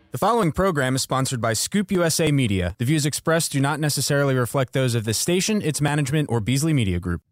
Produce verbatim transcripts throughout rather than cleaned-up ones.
The following program is sponsored by Scoop U S A Media. The views expressed do not necessarily reflect those of this station, its management, or Beasley Media Group.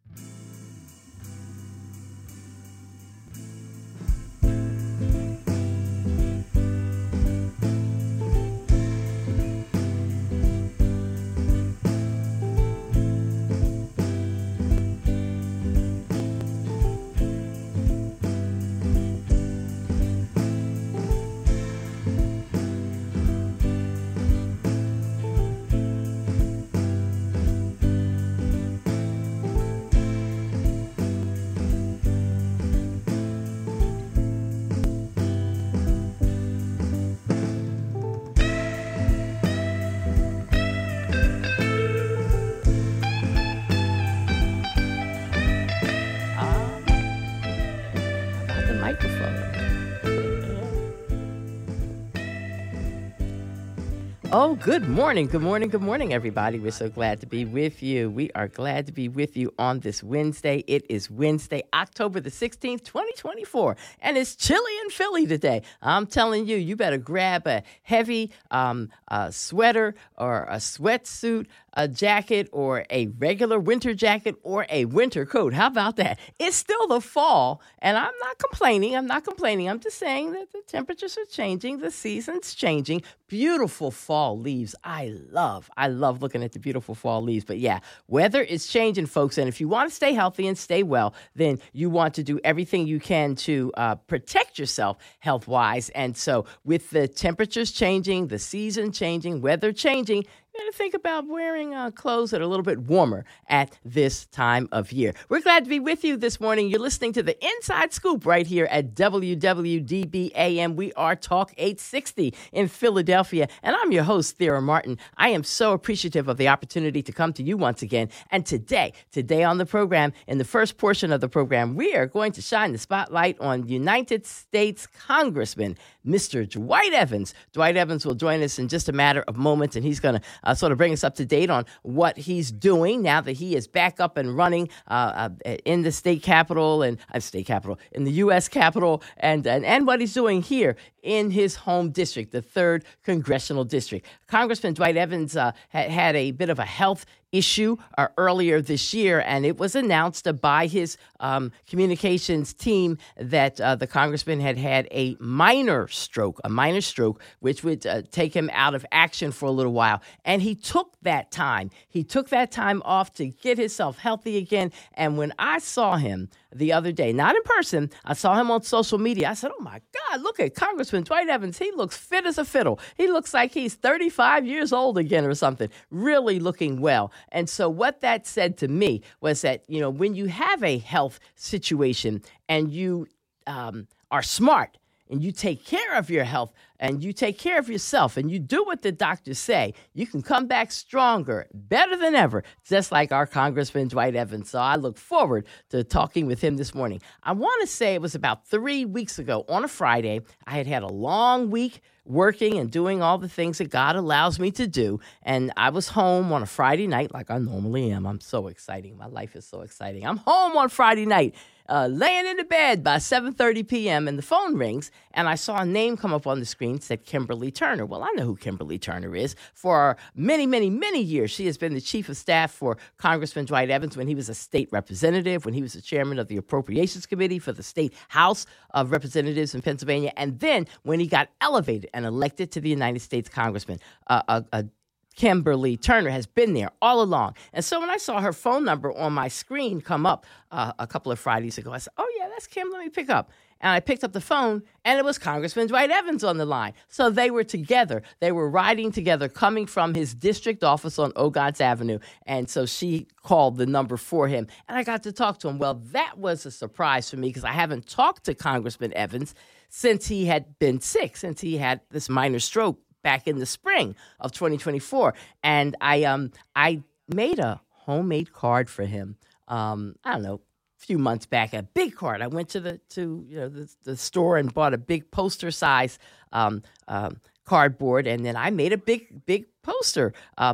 Oh, good morning. Good morning. Good morning, everybody. We're so glad to be with you. We are glad to be with you on this Wednesday. It is Wednesday, October the sixteenth, twenty twenty-four, and it's chilly in Philly today. I'm telling you, you better grab a heavy um, uh, sweater or a sweatsuit, a jacket, or a regular winter jacket, or a winter coat. How about that? It's still the fall, and I'm not complaining. I'm not complaining. I'm just saying that the temperatures are changing. The season's changing. Beautiful fall leaves. I love, I love looking at the beautiful fall leaves. But yeah, weather is changing, folks. And if you want to stay healthy and stay well, then you want to do everything you can to uh, protect yourself health-wise. And so with the temperatures changing, the season changing, weather changing, you got to think about wearing uh, clothes that are a little bit warmer at this time of year. We're glad to be with you this morning. You're listening to the Inside Scoop right here at W W D B A M. We are Talk eight sixty in Philadelphia, and I'm your host, Thera Martin. I am so appreciative of the opportunity to come to you once again. And today, today on the program, in the first portion of the program, we are going to shine the spotlight on United States Congressman Mister Dwight Evans. Dwight Evans will join us in just a matter of moments, and he's going to uh, sort of bring us up to date on what he's doing now that he is back up and running uh, uh, in the state capitol and uh, state capitol in the U S Capitol, and, and and what he's doing here in his home district, the third congressional district. Congressman Dwight Evans uh, had, had a bit of a health issue uh, earlier this year, and it was announced uh, by his um, communications team that uh, the congressman had had a minor stroke, a minor stroke, which would uh, take him out of action for a little while. And he took that time. He took that time off to get himself healthy again. And when I saw him the other day, not in person, I saw him on social media. I said, oh, my God, look at Congressman Dwight Evans. He looks fit as a fiddle. He looks like he's thirty-five years old again or something, really looking well. And so what that said to me was that, you know, when you have a health situation and you um, are smart and you take care of your health and you take care of yourself and you do what the doctors say, you can come back stronger, better than ever, just like our Congressman Dwight Evans. So I look forward to talking with him this morning. I want to say it was about three weeks ago on a Friday. I had had a long week working and doing all the things that God allows me to do. And I was home on a Friday night like I normally am. I'm so exciting. My life is so exciting. I'm home on Friday night, uh, laying in the bed by seven thirty p.m. and the phone rings, and I saw a name come up on the screen, said Kimberly Turner. Well, I know who Kimberly Turner is. For many, many, many years, she has been the chief of staff for Congressman Dwight Evans when he was a state representative, when he was the chairman of the Appropriations Committee for the State House of Representatives in Pennsylvania, and then when he got elevated and elected to the United States Congressman, uh, uh, uh, Kimberly Turner has been there all along. And so when I saw her phone number on my screen come up uh, a couple of Fridays ago, I said, oh, yeah, that's Kim. Let me pick up. And I picked up the phone, and it was Congressman Dwight Evans on the line. So they were together. They were riding together, coming from his district office on Ogontz Avenue. And so she called the number for him, and I got to talk to him. Well, that was a surprise for me because I haven't talked to Congressman Evans since he had been sick, since he had this minor stroke back in the spring of twenty twenty-four. And I um I made a homemade card for him. Um, I don't know, a few months back, a big card. I went to the to you know the, the store and bought a big poster size um, um, cardboard, and then I made a big big poster. Uh,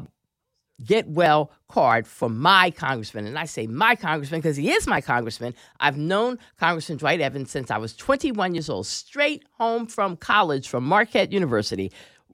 Get well card for my congressman. And I say my congressman because he is my congressman. I've known Congressman Dwight Evans since I was twenty-one years old, straight home from college from Marquette University,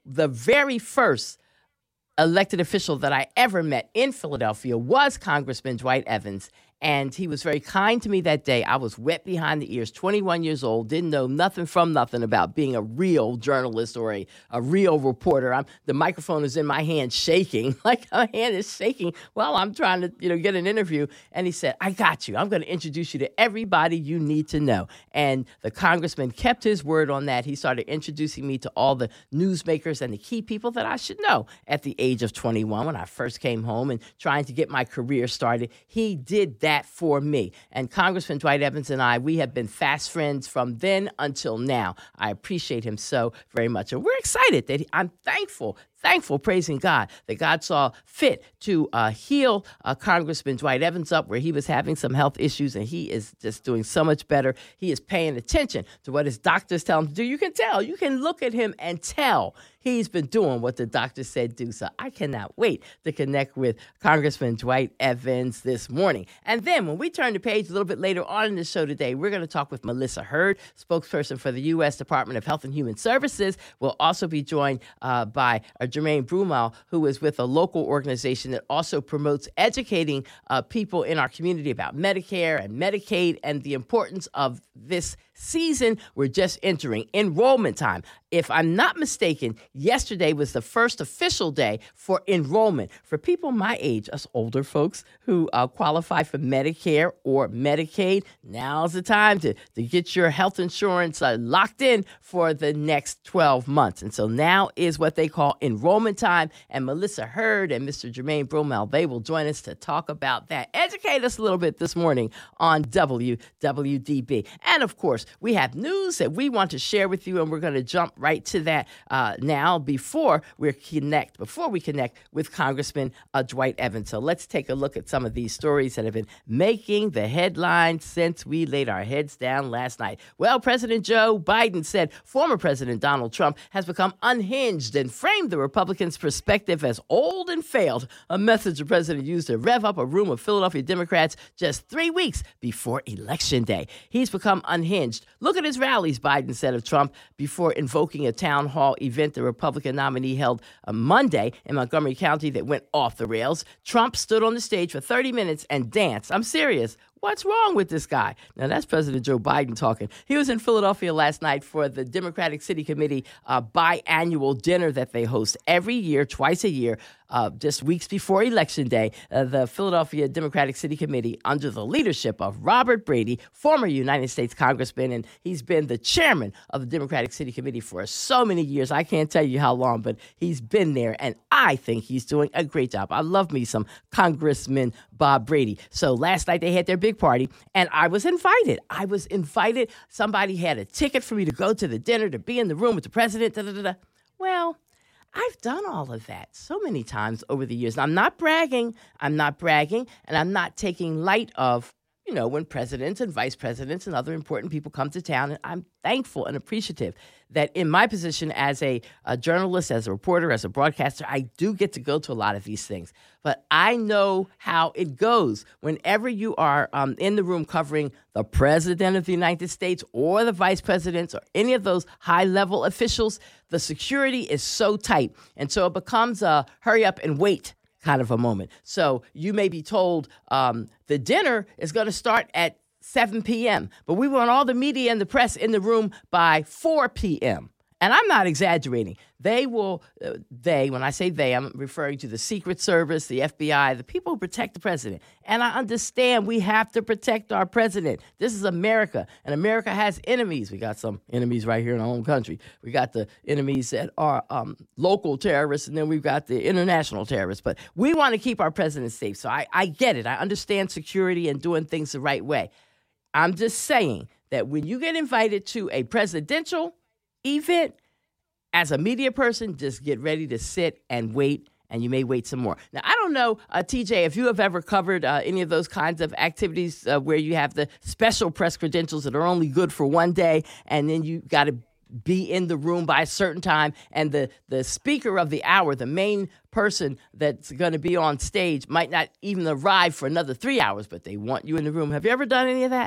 the very first elected official that I ever met in Philadelphia was Congressman Dwight Evans. And he was very kind to me that day. I was wet behind the ears, twenty-one years old, didn't know nothing from nothing about being a real journalist or a, a real reporter. I'm, the microphone is in my hand shaking, like my hand is shaking while I'm trying to, you know, get an interview. And he said, I got you. I'm going to introduce you to everybody you need to know. And the congressman kept his word on that. He started introducing me to all the newsmakers and the key people that I should know at the age of twenty-one when I first came home and trying to get my career started. He did that for me. And Congressman Dwight Evans and I, we have been fast friends from then until now. I appreciate him so very much. And we're excited that he, I'm thankful, thankful, praising God, that God saw fit to uh, heal uh, Congressman Dwight Evans up where he was having some health issues, and he is just doing so much better. He is paying attention to what his doctors tell him to do. You can tell. You can look at him and tell he's been doing what the doctor said do. So I cannot wait to connect with Congressman Dwight Evans this morning. And then when we turn the page a little bit later on in the show today, we're going to talk with Melissa Hurd, spokesperson for the U S Department of Health and Human Services. We'll also be joined uh, by uh, Jermaine Brumel, who is with a local organization that also promotes educating uh, people in our community about Medicare and Medicaid and the importance of this season. We're just entering enrollment time. If I'm not mistaken, yesterday was the first official day for enrollment. For people my age, us older folks who uh, qualify for Medicare or Medicaid, now's the time to, to get your health insurance uh, locked in for the next twelve months. And so now is what they call enrollment time. And Melissa Hurd and Mister Jermaine Brumel, they will join us to talk about that. Educate us a little bit this morning on W W D B. And of course, we have news that we want to share with you, and we're going to jump right to that uh, now before we connect, before we connect with Congressman uh, Dwight Evans. So let's take a look at some of these stories that have been making the headlines since we laid our heads down last night. Well, President Joe Biden said former President Donald Trump has become unhinged and framed the Republicans' perspective as old and failed, a message the president used to rev up a room of Philadelphia Democrats just three weeks before Election Day. He's become unhinged. Look at his rallies, Biden said of Trump before invoking a town hall event the Republican nominee held on Monday in Montgomery County that went off the rails. Trump stood on the stage for thirty minutes and danced. I'm serious. What's wrong with this guy? Now, that's President Joe Biden talking. He was in Philadelphia last night for the Democratic City Committee uh, biannual dinner that they host every year, twice a year, uh, just weeks before Election Day. Uh, the Philadelphia Democratic City Committee, under the leadership of Robert Brady, former United States Congressman, and he's been the chairman of the Democratic City Committee for so many years. I can't tell you how long, but he's been there, and I think he's doing a great job. I love me some Congressman Bob Brady. So last night they had their big party, and I was invited. I was invited. Somebody had a ticket for me to go to the dinner, to be in the room with the president. Da, da, da, da. Well, I've done all of that so many times over the years. And I'm not bragging. I'm not bragging, and I'm not taking light of, you know, when presidents and vice presidents and other important people come to town. And I'm thankful and appreciative that in my position as a, a journalist, as a reporter, as a broadcaster, I do get to go to a lot of these things. But I know how it goes whenever you are um, in the room covering the president of the United States or the vice presidents or any of those high-level officials. The security is so tight. And so it becomes a hurry up and wait kind of a moment. So you may be told um, the dinner is going to start at seven p.m., but we want all the media and the press in the room by four p.m. And I'm not exaggerating. They will, uh, they, when I say they, I'm referring to the Secret Service, the F B I, the people who protect the president. And I understand we have to protect our president. This is America, and America has enemies. We got some enemies right here in our own country. We got the enemies that are um, local terrorists, and then we've got the international terrorists. But we want to keep our president safe. So I, I get it. I understand security and doing things the right way. I'm just saying that when you get invited to a presidential event, as a media person, just get ready to sit and wait, and you may wait some more. Now, I don't know, uh, T J, if you have ever covered uh, any of those kinds of activities uh, where you have the special press credentials that are only good for one day, and then you got to be in the room by a certain time, and the, the speaker of the hour, the main person that's going to be on stage, might not even arrive for another three hours, but they want you in the room. Have you ever done any of that?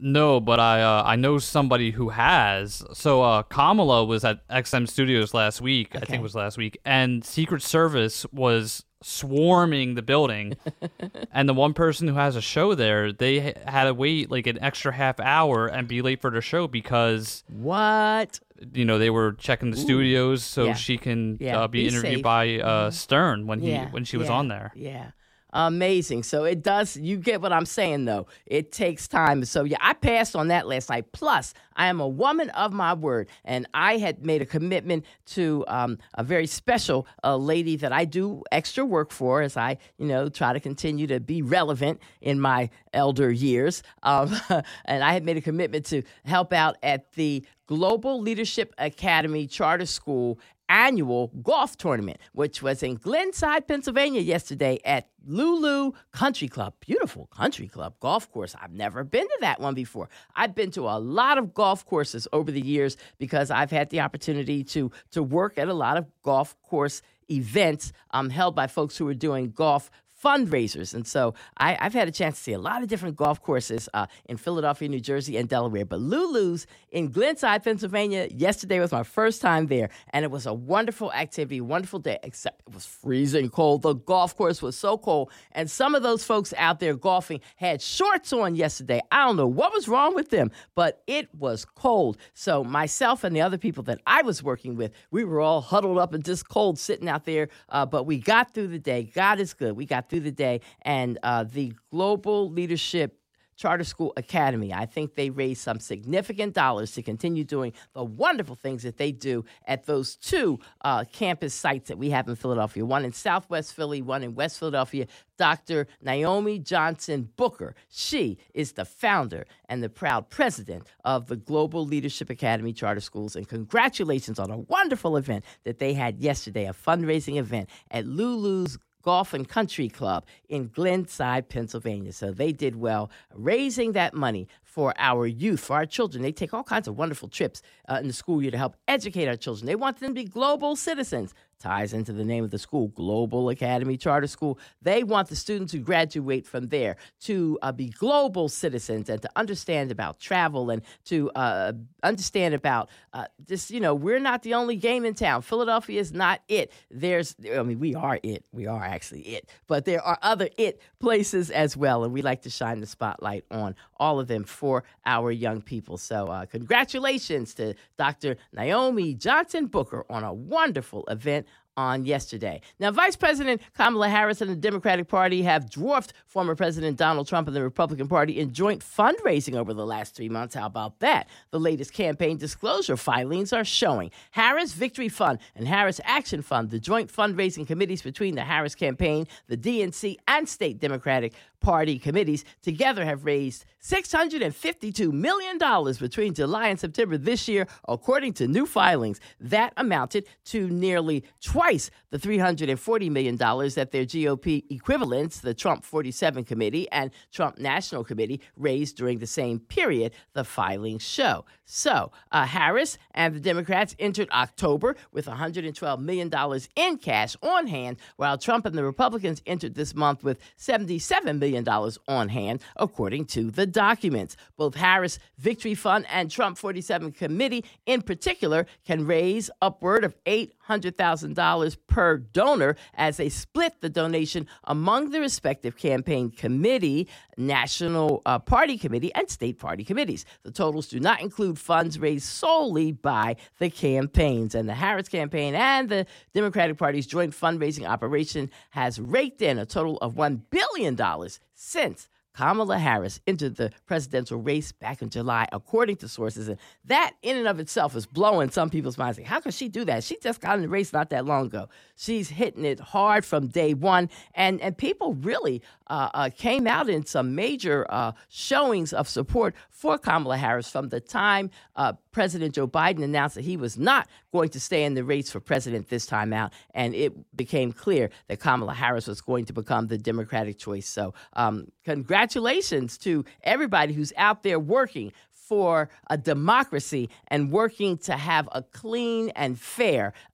No, but I uh, I know somebody who has. So uh, Kamala was at X M Studios last week. Okay. I think it was last week, and Secret Service was swarming the building. And the one person who has a show there, they had to wait like an extra half hour and be late for the show because what? You know, they were checking the Ooh. studios so yeah. she can yeah. uh, be, be interviewed safe. by uh, Stern when he yeah. when she was yeah. on there. Yeah. Amazing. So it does, you get what I'm saying, though. It takes time. So, yeah, I passed on that last night. Plus, I am a woman of my word, and I had made a commitment to um, a very special uh, lady that I do extra work for as I, you know, try to continue to be relevant in my elder years. Um, and I had made a commitment to help out at the Global Leadership Academy Charter School annual golf tournament, which was in Glenside, Pennsylvania yesterday at Lulu Country Club. Beautiful country club golf course. I've never been to that one before. I've been to a lot of golf courses over the years because I've had the opportunity to to work at a lot of golf course events um, held by folks who are doing golf fundraisers. And so I, I've had a chance to see a lot of different golf courses uh, in Philadelphia, New Jersey, and Delaware. But Lulu's in Glenside, Pennsylvania, yesterday was my first time there. And it was a wonderful activity, wonderful day, except it was freezing cold. The golf course was so cold. And some of those folks out there golfing had shorts on yesterday. I don't know what was wrong with them, but it was cold. So myself and the other people that I was working with, we were all huddled up and just cold sitting out there. Uh, but we got through the day. God is good. We got through the day, and uh, the Global Leadership Charter School Academy, I think they raised some significant dollars to continue doing the wonderful things that they do at those two uh, campus sites that we have in Philadelphia, one in Southwest Philly, one in West Philadelphia. Doctor Naomi Johnson Booker, she is the founder and the proud president of the Global Leadership Academy Charter Schools, and congratulations on a wonderful event that they had yesterday, a fundraising event at Lulu's Golf and Country Club in Glenside, Pennsylvania. So they did well raising that money for our youth, for our children. They take all kinds of wonderful trips uh, in the school year to help educate our children. They want them to be global citizens. Ties into the name of the school, Global Academy Charter School. They want the students who graduate from there to uh, be global citizens and to understand about travel and to uh, understand about uh, this, you know, we're not the only game in town. Philadelphia is not it. There's, I mean, we are it. We are actually it. But there are other it places as well, and we like to shine the spotlight on all of them for our young people. So uh, congratulations to Doctor Naomi Johnson Booker on a wonderful event on yesterday. Now, Vice President Kamala Harris and the Democratic Party have dwarfed former President Donald Trump and the Republican Party in joint fundraising over the last three months. How about that? The latest campaign disclosure filings are showing. Harris Victory Fund and Harris Action Fund, the joint fundraising committees between the Harris campaign, the D N C, and state Democratic Party committees, together have raised six hundred fifty-two million dollars between July and September this year, according to new filings. That amounted to nearly twice the three hundred forty million dollars that their G O P equivalents, the Trump forty-seven Committee and Trump National Committee, raised during the same period, the filings show. So uh, Harris and the Democrats entered October with one hundred twelve million dollars in cash on hand, while Trump and the Republicans entered this month with seventy-seven million dollars on hand, according to the documents. Both Harris Victory Fund and Trump forty-seven Committee, in particular, can raise upward of eight hundred thousand dollars per donor as they split the donation among the respective campaign committee, national uh, party committee, and state party committees. The totals do not include funds raised solely by the campaigns. And the Harris campaign and the Democratic Party's joint fundraising operation has raked in a total of one billion dollars since Kamala Harris entered the presidential race back in July, according to sources. And that in and of itself is blowing some people's minds. Like, how could she do that? She just got in the race not that long ago. She's hitting it hard from day one. And, and people really uh, uh, came out in some major uh, showings of support for Kamala Harris from the time uh, President Joe Biden announced that he was not going to stay in the race for president this time out. And it became clear that Kamala Harris was going to become the Democratic choice. So um, congratulations to everybody who's out there working for a democracy and working to have a clean and fair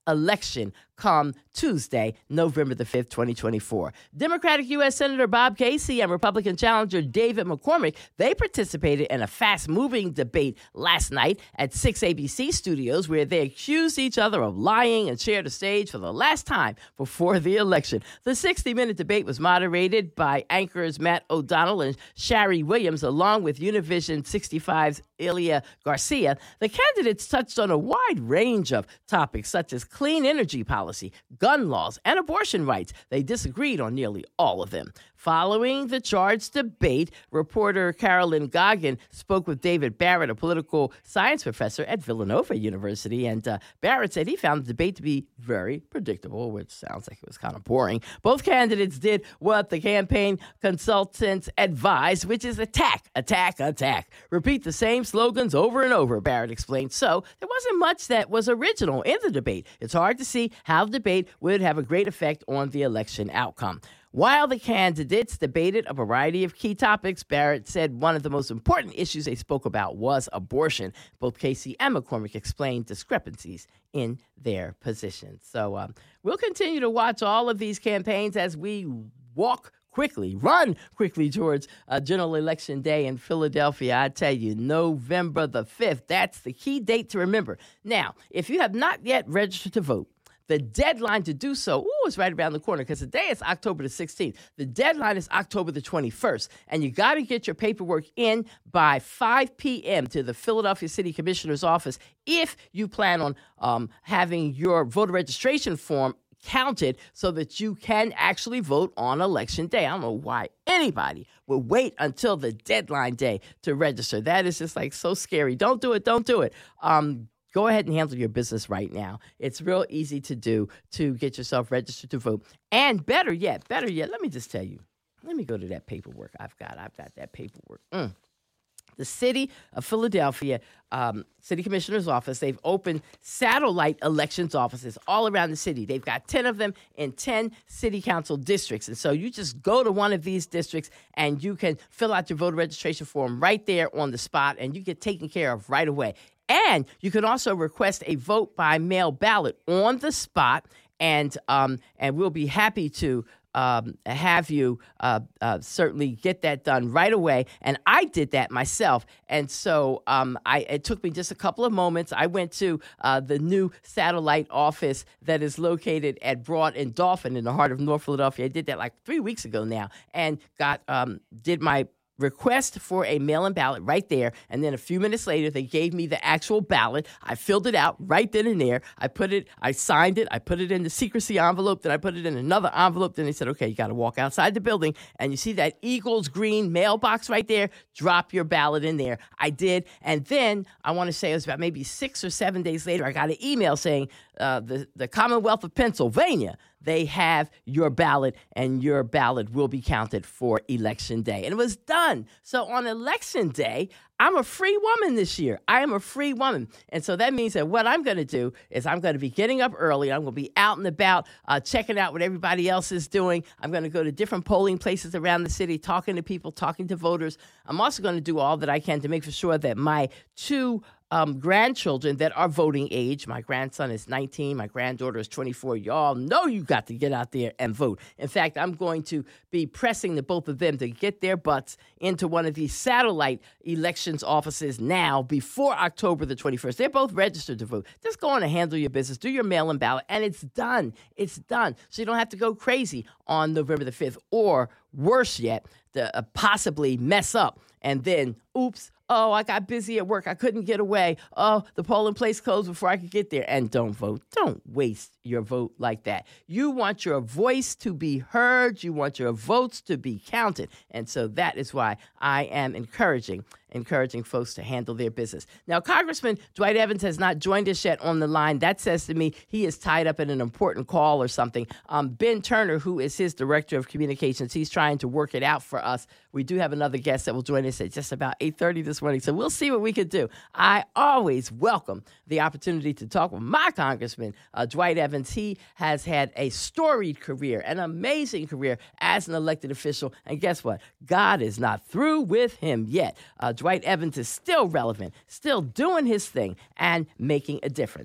election come Tuesday, November the fifth, twenty twenty-four. Democratic U S Senator Bob Casey and Republican challenger David McCormick, they participated in a fast-moving debate last night at six A B C studios where they accused each other of lying and shared a stage for the last time before the election. The sixty-minute debate was moderated by anchors Matt O'Donnell and Shari Williams, along with Univision sixty-five's Ilya Garcia. The candidates touched on a wide range of topics such as clean energy policy, gun laws, and abortion rights. They disagreed on nearly all of them. Following the charged debate, reporter Carolyn Goggin spoke with David Barrett, a political science professor at Villanova University, and uh, Barrett said he found the debate to be very predictable, which sounds like it was kind of boring. Both candidates did what the campaign consultants advised, which is attack, attack, attack. Repeat the same slogans over and over, Barrett explained. So there wasn't much that was original in the debate. It's hard to see how the debate would have a great effect on the election outcome. While the candidates debated a variety of key topics, Barrett said one of the most important issues they spoke about was abortion. Both Casey and McCormick explained discrepancies in their positions. So um, we'll continue to watch all of these campaigns as we walk quickly, run quickly towards uh, General Election Day in Philadelphia. I tell you, November the fifth, that's the key date to remember. Now, if you have not yet registered to vote, the deadline to do so, ooh, is right around the corner because today is October the sixteenth. The deadline is October the twenty-first, and you got to get your paperwork in by five p.m. to the Philadelphia City Commissioner's office if you plan on um, having your voter registration form counted so that you can actually vote on Election Day. I don't know why anybody would wait until the deadline day to register. That is just like so scary. Don't do it. Don't do it. Um, Go ahead and handle your business right now. It's real easy to do to get yourself registered to vote. And better yet, better yet, let me just tell you, let me go to that paperwork I've got. I've got that paperwork. Mm. The city of Philadelphia um, City Commissioner's office, they've opened satellite elections offices all around the city. They've got ten of them in ten city council districts. And so you just go to one of these districts and you can fill out your voter registration form right there on the spot, and you get taken care of right away. And you can also request a vote by mail ballot on the spot, and um, and we'll be happy to um, have you uh, uh, certainly get that done right away. And I did that myself, and so um, I it took me just a couple of moments. I went to uh, the new satellite office that is located at Broad and Dolphin in the heart of North Philadelphia. I did that like three weeks ago now, and got um, did my request for a mail-in ballot right there, and then a few minutes later, they gave me the actual ballot. I filled it out right then and there. I put it, I signed it, I put it in the secrecy envelope, then I put it in another envelope. Then they said, okay, you got to walk outside the building, and you see that Eagles green mailbox right there? Drop your ballot in there. I did, and then I want to say it was about maybe six or seven days later, I got an email saying uh, the, the Commonwealth of Pennsylvania, they have your ballot, and your ballot will be counted for Election Day. And it was done. So on Election Day, I'm a free woman this year. I am a free woman. And so that means that what I'm going to do is I'm going to be getting up early. I'm going to be out and about, uh, checking out what everybody else is doing. I'm going to go to different polling places around the city, talking to people, talking to voters. I'm also going to do all that I can to make sure that my two Um, grandchildren that are voting age. My grandson is nineteen. My granddaughter is twenty-four. Y'all know you got to get out there and vote. In fact, I'm going to be pressing the both of them to get their butts into one of these satellite elections offices now before October the twenty-first. They're both registered to vote. Just go on and handle your business. Do your mail-in ballot, and it's done. It's done. So you don't have to go crazy on November the fifth, or worse yet, to uh, possibly mess up and then, oops, oh, I got busy at work. I couldn't get away. Oh, the polling place closed before I could get there. And don't vote. Don't waste your vote like that. You want your voice to be heard. You want your votes to be counted. And so that is why I am encouraging encouraging folks to handle their business. Now, Congressman Dwight Evans has not joined us yet on the line. That says to me he is tied up in an important call or something. Um, Ben Turner, who is his director of communications, he's trying to work it out for us. We do have another guest that will join us at just about eight thirty this morning, so we'll see what we can do. I always welcome the opportunity to talk with my Congressman, uh, Dwight Evans. He has had a storied career, an amazing career as an elected official, and guess what? God is not through with him yet. Uh, Dwight Evans is still relevant, still doing his thing, and making a difference.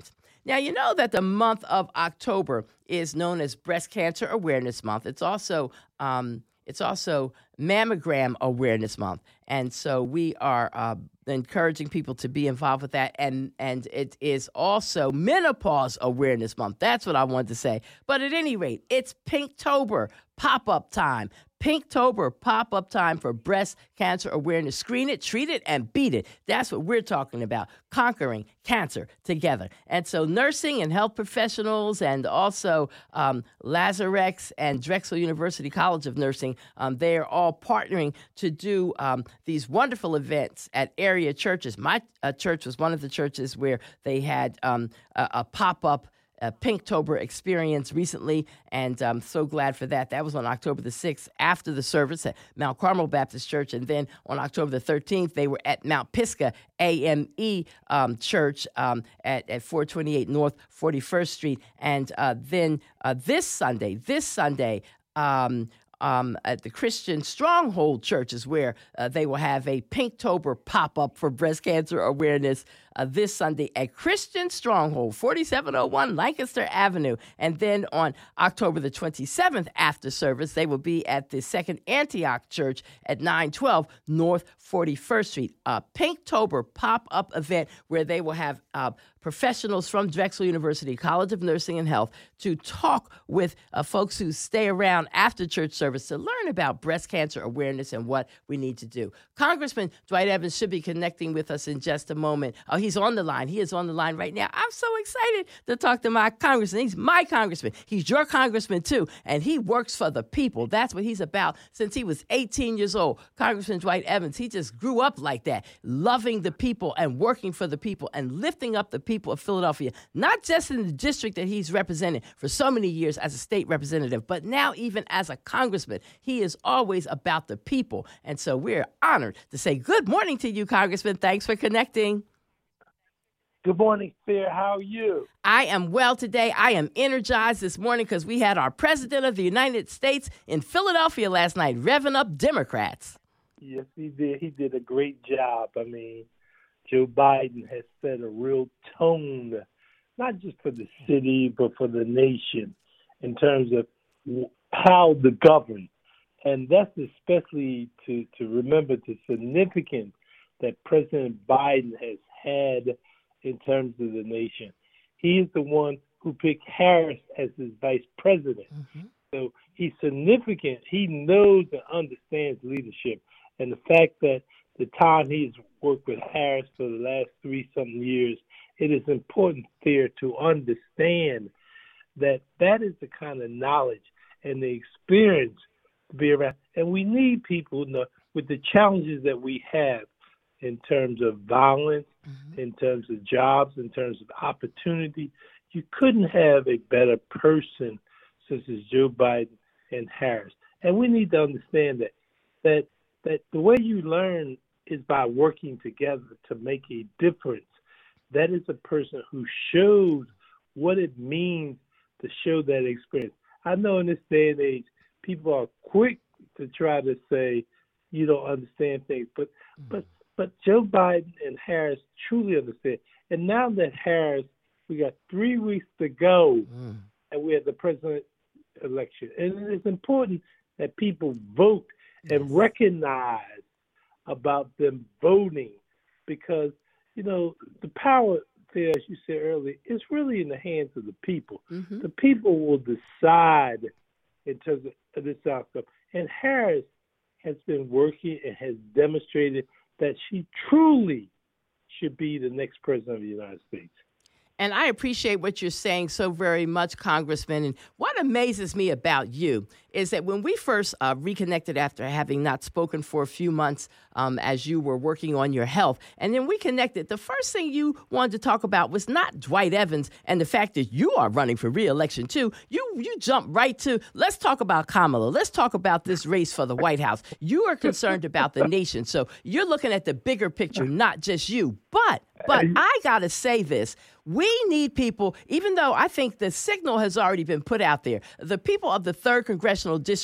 Now, you know that the month of October is known as Breast Cancer Awareness Month. It's also um, it's also Mammogram Awareness Month. And so we are uh, encouraging people to be involved with that. And, and it is also Menopause Awareness Month. That's what I wanted to say. But at any rate, it's Pinktober, pop-up time. Pinktober, pop-up time for breast cancer awareness. Screen it, treat it, and beat it. That's what we're talking about, conquering cancer together. And so nursing and health professionals and also um, Lazarex and Drexel University College of Nursing, um, they are all partnering to do um, these wonderful events at area churches. My uh, church was one of the churches where they had um, a, a pop-up a Pinktober experience recently, and I'm so glad for that. That was on October the sixth after the service at Mount Carmel Baptist Church, and then on October the thirteenth, they were at Mount Pisgah A M E um, Church um, at, at four twenty-eight North forty-first Street, and uh, then uh, this Sunday, this Sunday, um, Um, at the Christian Stronghold Church is where uh, they will have a Pinktober pop-up for breast cancer awareness uh, this Sunday at Christian Stronghold, forty-seven oh one Lancaster Avenue. And then on October the twenty-seventh after service, they will be at the Second Antioch Church at nine twelve North forty-first Street, a Pinktober pop-up event where they will have uh, professionals from Drexel University College of Nursing and Health to talk with uh, folks who stay around after church service to learn about breast cancer awareness and what we need to do. Congressman Dwight Evans should be connecting with us in just a moment. Oh, he's on the line. He is on the line right now. I'm so excited to talk to my congressman. He's my congressman. He's your congressman, too, and he works for the people. That's what he's about since he was eighteen years old. Congressman Dwight Evans, he just grew up like that, loving the people and working for the people and lifting up the people of Philadelphia, not just in the district that he's represented for so many years as a state representative, but now even as a congressman. He is always about the people. And so we're honored to say good morning to you, Congressman. Thanks for connecting. Good morning, Fair. How are you? I am well today. I am energized this morning because we had our President of the United States in Philadelphia last night, revving up Democrats. Yes, he did. He did a great job. I mean, Joe Biden has set a real tone, not just for the city, but for the nation in terms of how to govern. And that's especially to, to remember the significance that President Biden has had in terms of the nation. He is the one who picked Harris as his vice president. Mm-hmm. So he's significant. He knows and understands leadership. And the fact that the time he's worked with Harris for the last three-something years, it is important there to understand that that is the kind of knowledge and the experience to be around. And we need people, you know, with the challenges that we have in terms of violence, mm-hmm. in terms of jobs, in terms of opportunity. You couldn't have a better person such as Joe Biden and Harris. And we need to understand that that that the way you learn is by working together to make a difference. That is a person who shows what it means to show that experience. I know in this day and age, people are quick to try to say you don't understand things, but but but Joe Biden and Harris truly understand. And now that Harris, we got three weeks to go, mm. and we have the president election, and it's important that people vote and recognize about them voting, because, you know, the power there, as you said earlier, is really in the hands of the people. Mm-hmm. The people will decide in terms of this outcome. And Harris has been working and has demonstrated that she truly should be the next president of the United States. And I appreciate what you're saying so very much, Congressman. And what amazes me about you is that when we first uh, reconnected after having not spoken for a few months um, as you were working on your health, and then we connected, the first thing you wanted to talk about was not Dwight Evans and the fact that you are running for re-election, too. You you jumped right to, let's talk about Kamala. Let's talk about this race for the White House. You are concerned about the nation. So you're looking at the bigger picture, not just you. But, but I got to say this. We need people, even though I think the signal has already been put out there, the people of the third Congressional District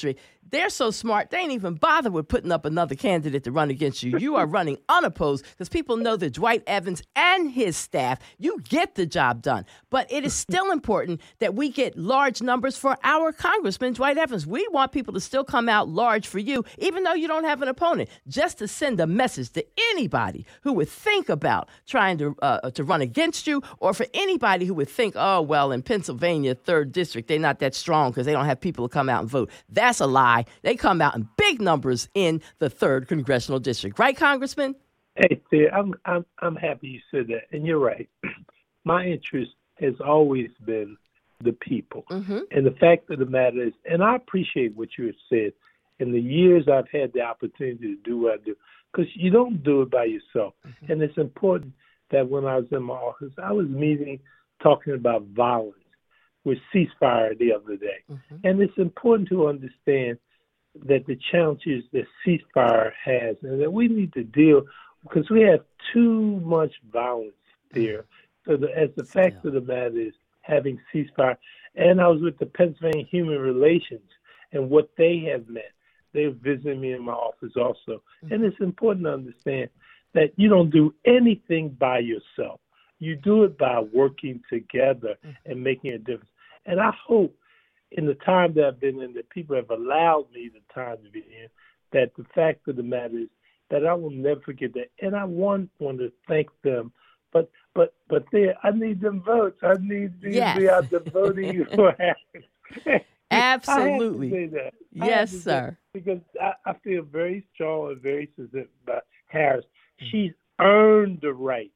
They're so smart, they ain't even bother with putting up another candidate to run against you. You are running unopposed because people know that Dwight Evans and his staff, you get the job done. But it is still important that we get large numbers for our Congressman, Dwight Evans. We want people to still come out large for you, even though you don't have an opponent, just to send a message to anybody who would think about trying to uh, to run against you, or for anybody who would think, oh, well, in Pennsylvania, third district, they're not that strong because they don't have people to come out and vote. That's a lie. They come out in big numbers in the third congressional district. Right, Congressman? Hey, Sid, I'm, I'm, I'm happy you said that. And you're right. My interest has always been the people. Mm-hmm. And the fact of the matter is, and I appreciate what you have said, in the years I've had the opportunity to do what I do, because you don't do it by yourself. Mm-hmm. And it's important that when I was in my office, I was meeting, talking about violence with ceasefire the other day. Mm-hmm. And it's important to understand that the challenges that ceasefire has and that we need to deal, because we have too much violence there. So the, as the fact yeah. of the matter is, having ceasefire, and I was with the Pennsylvania Human Relations and what they have meant. They were visiting me in my office also. Mm-hmm. And it's important to understand that you don't do anything by yourself. You do it by working together mm-hmm. and making a difference. And I hope in the time that I've been in, that people have allowed me the time to be in, that the fact of the matter is that I will never forget that. And I want, want to thank them. But but but there, I need them votes. I need these yes. to be out there voting for Harris. Absolutely. I have to say that. Yes, sir. Because I, I feel very strong and very specific about Harris. She's earned the right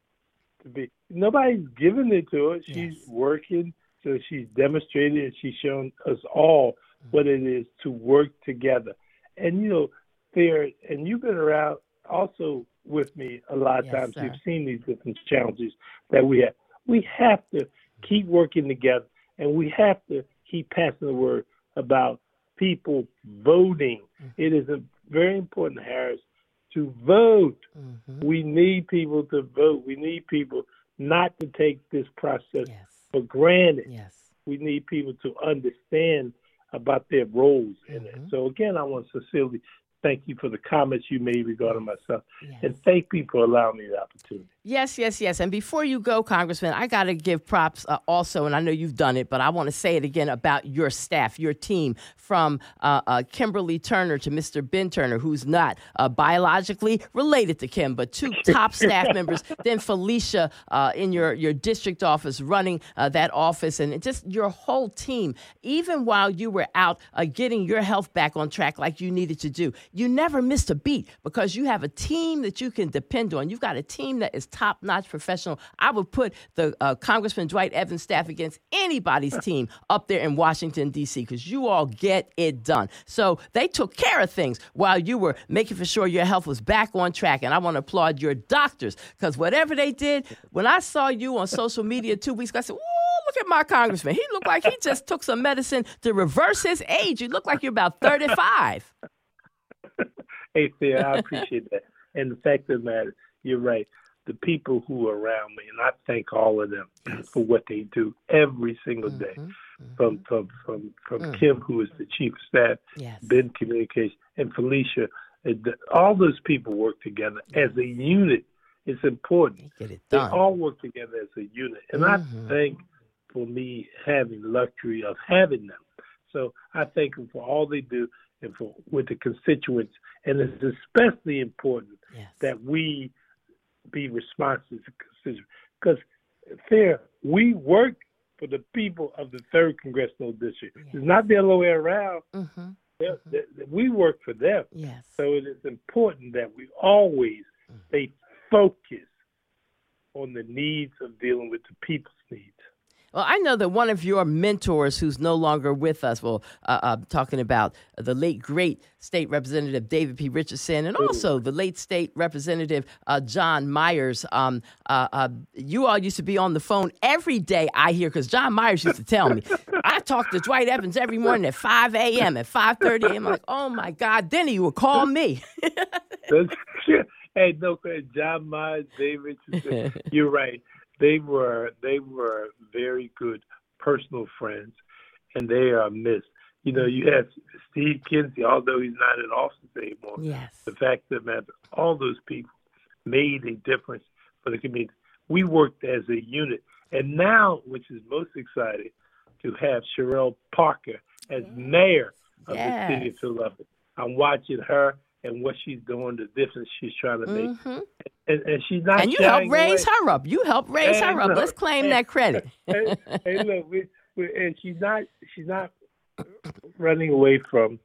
to be. Nobody's given it to her. She's yes. working, so she's demonstrated and she's shown us all what it is to work together. And, you know, there, and you've been around also with me a lot of yes, times. Sir. You've seen these different challenges that we have. We have to keep working together, and we have to keep passing the word about people voting. Mm-hmm. It is a very important, Harris, to vote. Mm-hmm. We need people to vote. We need people not to take this process yes. for granted. Yes. We need people to understand about their roles mm-hmm. in it. So, again, I want to sincerely thank you for the comments you made regarding myself. Yes. And thank you for allowing me the opportunity. Yes, yes, yes. And before you go, Congressman, I got to give props uh, also, and I know you've done it, but I want to say it again about your staff, your team, from uh, uh, Kimberly Turner to Mister Ben Turner, who's not uh, biologically related to Kim, but two top staff members, then Felicia uh, in your, your district office running uh, that office, and just your whole team, even while you were out uh, getting your health back on track like you needed to do. You never missed a beat because you have a team that you can depend on. You've got a team that is top-notch professional. I would put the uh, Congressman Dwight Evans staff against anybody's team up there in Washington, D C, because you all get it done. So they took care of things while you were making for sure your health was back on track. And I want to applaud your doctors because whatever they did, when I saw you on social media two weeks ago, I said, ooh, look at my congressman. He looked like he just took some medicine to reverse his age. You look like you're about thirty-five. Hey, Sarah, I appreciate that. And the fact of the matter, you're right. The people who are around me, and I thank all of them for what they do every single day. Mm-hmm, mm-hmm. From from from, from mm. Kim, who is the chief of staff, yes. Ben Communications, and Felicia. All those people work together as a unit. It's important. They, get it done. They all work together as a unit. And mm-hmm. I thank for me having the luxury of having them. So I thank them for all they do and for with the constituents. And it's especially important yes. that we be responsive to constituents. Because there, we work for the people of the third Congressional District. Yes. It's not the other way around. Mm-hmm. They're, they're, we work for them. Yes. So it is important that we always mm-hmm. stay focused on the needs of dealing with the people's needs. Well, I know that one of your mentors who's no longer with us, well, uh, uh, talking about the late, great State Representative David P. Richardson, and also the late State Representative uh, John Myers. Um, uh, uh, you all used to be on the phone every day, I hear, because John Myers used to tell me. I talk to Dwight Evans every morning at five a.m., at five thirty a.m. I'm like, oh, my God, then he would call me. Hey, no, John Myers, David Richardson, you're right. They were they were very good personal friends, and they are missed. You know, you have Steve Kinsey, although he's not in office anymore. Yes. The fact of the matter, all those people made a difference for the community. We worked as a unit. And now, which is most exciting, to have Sherelle Parker as mayor of yes. the city of Philadelphia. I'm watching her and what she's doing, the difference she's trying to make. Mm-hmm. And, and she's not And you helped raise away. her up. You helped raise and her up. Look, Let's claim and, that credit. and, and look, we, we, and she's not she's not running away from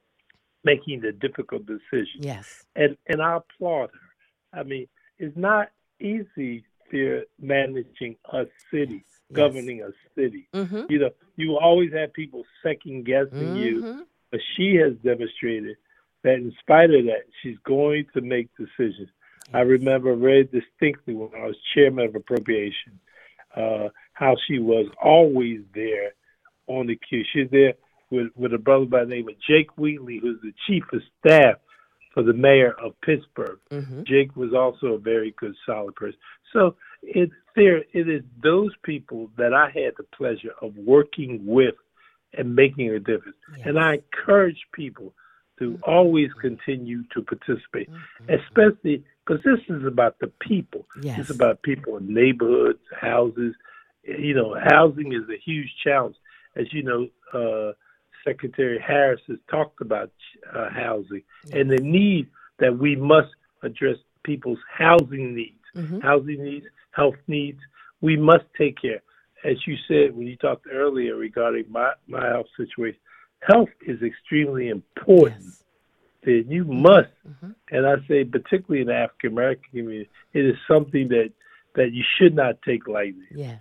making the difficult decisions. Yes. And and I applaud her. I mean, it's not easy to managing a city, yes. governing a city. Mm-hmm. You know, you always have people second guessing Mm-hmm. you, but she has demonstrated that in spite of that, she's going to make decisions. Yes. I remember very distinctly when I was chairman of appropriation, uh, how she was always there on the queue. She's there with, with a brother by the name of Jake Wheatley, who's the chief of staff for the mayor of Pittsburgh. Mm-hmm. Jake was also a very good, solid person. So it's there. It is those people that I had the pleasure of working with and making a difference. Yes. And I encourage people to mm-hmm. always continue to participate, mm-hmm. especially because this is about the people. Yes. It's about people in neighborhoods, houses. You know, housing is a huge challenge. As you know, uh, Secretary Harris has talked about uh, housing yes. and the need that we must address people's housing needs, mm-hmm. housing needs, health needs. We must take care. As you said when you talked earlier regarding my, my health situation, health is extremely important. Yes. And you must, mm-hmm. and I say particularly in the African American community, it is something that, that you should not take lightly. Yes.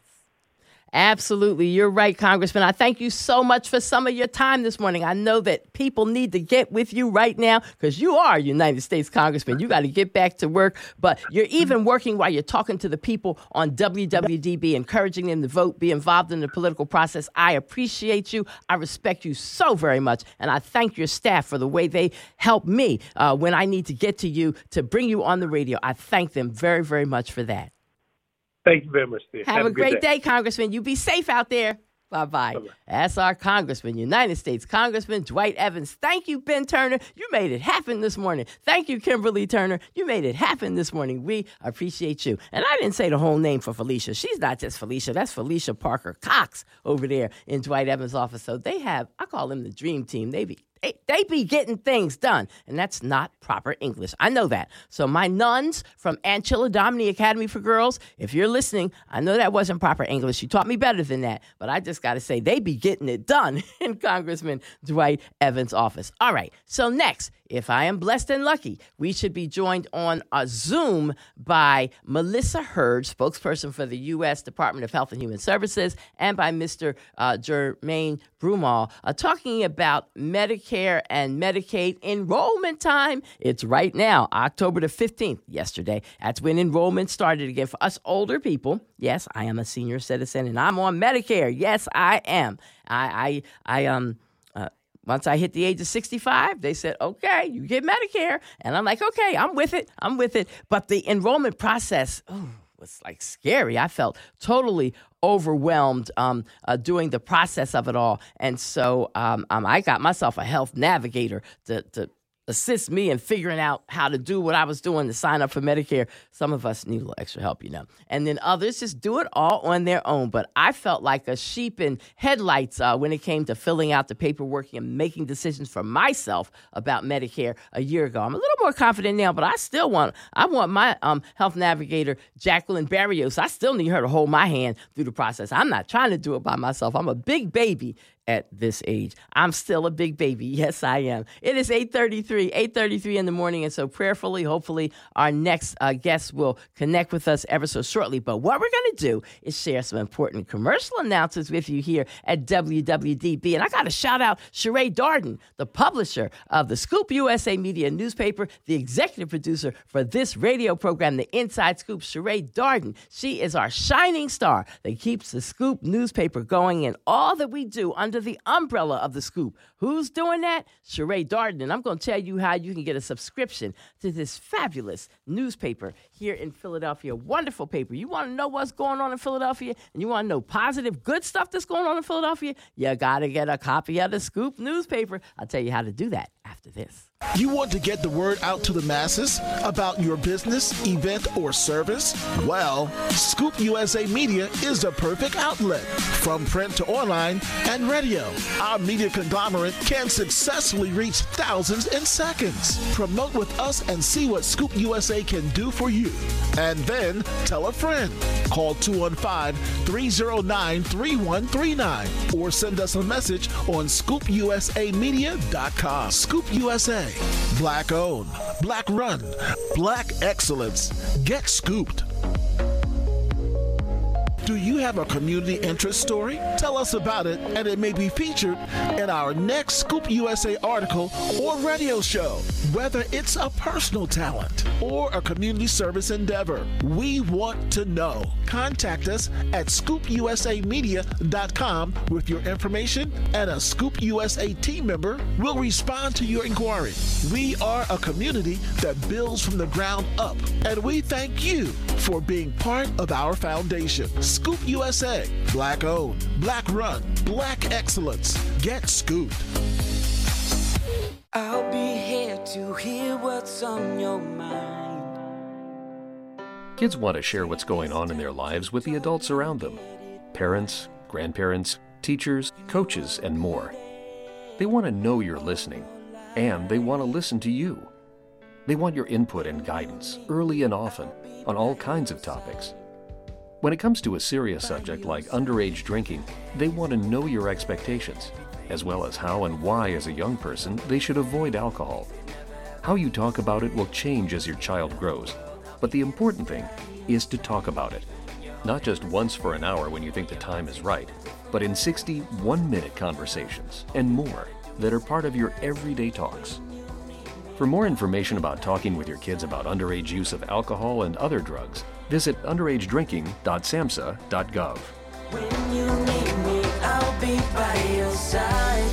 Absolutely. You're right, Congressman. I thank you so much for some of your time this morning. I know that people need to get with you right now because you are a United States Congressman. You got to get back to work. But you're even working while you're talking to the people on W W D B, encouraging them to vote, be involved in the political process. I appreciate you. I respect you so very much. And I thank your staff for the way they help me uh, when I need to get to you to bring you on the radio. I thank them very, very much for that. Thank you very much, Steve. Have, Have a, a great day. day, Congressman. You be safe out there. Bye-bye. Bye-bye. That's our Congressman, United States Congressman Dwight Evans. Thank you, Ben Turner. You made it happen this morning. Thank you, Kimberly Turner. You made it happen this morning. We appreciate you. And I didn't say the whole name for Felicia. She's not just Felicia. That's Felicia Parker Cox over there in Dwight Evans' office. So they have, I call them the dream team. They be They, they be getting things done, and that's not proper English. I know that. So my nuns from Ancilla Domini Academy for Girls, if you're listening, I know that wasn't proper English. You taught me better than that, but I just got to say they be getting it done in Congressman Dwight Evans' office. All right, so next, if I am blessed and lucky, we should be joined on a Zoom by Melissa Hurd, spokesperson for the U S Department of Health and Human Services, and by Mister Uh, Jermaine Broomall, uh, talking about Medicare and Medicaid enrollment time. It's right now, October the fifteenth, yesterday. That's when enrollment started again for us older people. Yes, I am a senior citizen, and I'm on Medicare. Yes, I am. I, I, I um. Once I hit the age of sixty-five, they said, okay, you get Medicare. And I'm like, okay, I'm with it. I'm with it. But the enrollment process oh, was like scary. I felt totally overwhelmed um, uh, doing the process of it all. And so um, um, I got myself a health navigator to, to assist me in figuring out how to do what I was doing to sign up for Medicare. Some of us need a little extra help, you know. And then others just do it all on their own. But I felt like a sheep in headlights uh, when it came to filling out the paperwork and making decisions for myself about Medicare a year ago. I'm a little more confident now, but I still want I want my um, health navigator, Jacqueline Barrios. I still need her to hold my hand through the process. I'm not trying to do it by myself. I'm a big baby at this age. I'm still a big baby. Yes, I am. It is eight thirty-three, eight thirty-three in the morning, and so prayerfully, hopefully, our next uh, guest will connect with us ever so shortly. But what we're going to do is share some important commercial announcements with you here at W W D B. And I got to shout out Sheree Darden, the publisher of the Scoop U S A Media newspaper, the executive producer for this radio program, The Inside Scoop. Sheree Darden, she is our shining star that keeps the Scoop newspaper going and all that we do under the umbrella of the Scoop. Who's doing that? Sheree Darden. And I'm going to tell you you how you can get a subscription to this fabulous newspaper here in Philadelphia. Wonderful paper. You want to know what's going on in Philadelphia, and you want to know positive, good stuff that's going on in Philadelphia, you got to get a copy of the Scoop newspaper. I'll tell you how to do that after this. You want to get the word out to the masses about your business, event, or service? Well, Scoop U S A Media is the perfect outlet. From print to online and radio, our media conglomerate can successfully reach thousands in seconds. Promote with us and see what Scoop U S A can do for you. And then tell a friend. Call two one five, three oh nine, three one three nine or send us a message on scoop u s a media dot com. Scoop U S A. Black owned, black run, black excellence. Get scooped. Do you have a community interest story? Tell us about it, and it may be featured in our next Scoop U S A article or radio show. Whether it's a personal talent or a community service endeavor, we want to know. Contact us at scoop u s a media dot com with your information, and a Scoop U S A team member will respond to your inquiry. We are a community that builds from the ground up, and we thank you for being part of our foundation. Scoop U S A. Black owned, black run, black excellence. Get scooped. I'll be here to hear what's on your mind. Kids want to share what's going on in their lives with the adults around them. Parents, grandparents, teachers, coaches, and more. They want to know you're listening, and they want to listen to you. They want your input and guidance, early and often, on all kinds of topics. When it comes to a serious subject like underage drinking, they want to know your expectations, as well as how and why as a young person they should avoid alcohol. How you talk about it will change as your child grows, but the important thing is to talk about it. Not just once for an hour when you think the time is right, but in sixty one-minute conversations and more that are part of your everyday talks. For more information about talking with your kids about underage use of alcohol and other drugs, visit underage drinking dot samhsa dot gov. When you need me, I'll be by your side.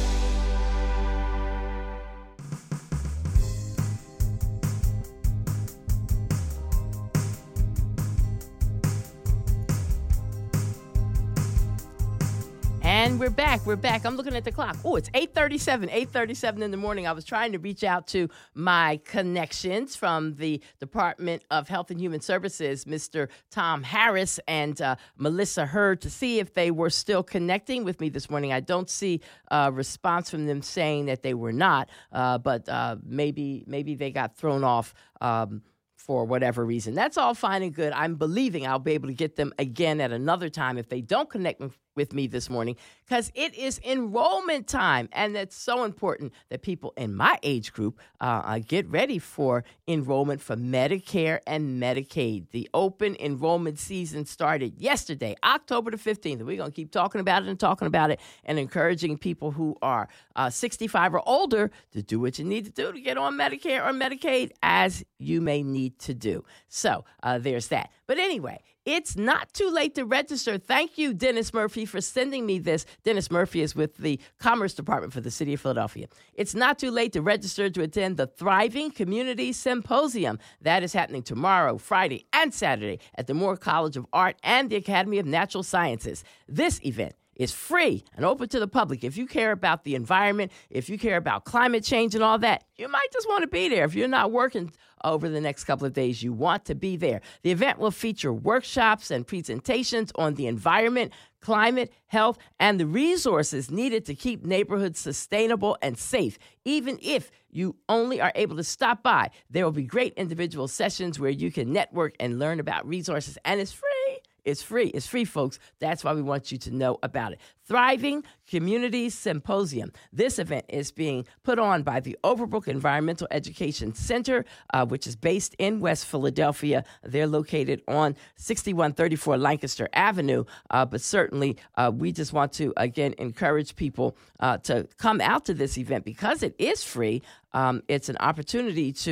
And we're back. We're back. I'm looking at the clock. Oh, it's eight thirty-seven. eight thirty-seven in the morning. I was trying to reach out to my connections from the Department of Health and Human Services, Mister Tom Harris and uh, Melissa Hurd, to see if they were still connecting with me this morning. I don't see a response from them saying that they were not, uh, but uh, maybe maybe they got thrown off um, for whatever reason. That's all fine and good. I'm believing I'll be able to get them again at another time if they don't connect with with me this morning, because it is enrollment time, and it's so important that people in my age group uh, get ready for enrollment for Medicare and Medicaid. The open enrollment season started yesterday, October the fifteenth, and we're going to keep talking about it and talking about it and encouraging people who are uh, sixty-five or older to do what you need to do to get on Medicare or Medicaid, as you may need to do. So uh, there's that. But anyway, it's not too late to register. Thank you, Dennis Murphy, for sending me this. Dennis Murphy is with the Commerce Department for the City of Philadelphia. It's not too late to register to attend the Thriving Community Symposium. That is happening tomorrow, Friday, and Saturday at the Moore College of Art and the Academy of Natural Sciences. This event is free and open to the public. If you care about the environment, if you care about climate change and all that, you might just want to be there. If you're not working over the next couple of days, you want to be there. The event will feature workshops and presentations on the environment, climate, health, and the resources needed to keep neighborhoods sustainable and safe. Even if you only are able to stop by, there will be great individual sessions where you can network and learn about resources, and it's free. It's free. It's free, folks. That's why we want you to know about it. Thriving Community Symposium. This event is being put on by the Overbrook Environmental Education Center, uh, which is based in West Philadelphia. They're located on sixty-one thirty-four Lancaster Avenue. Uh, but certainly, uh, we just want to, again, encourage people uh, to come out to this event because it is free. Um, it's an opportunity to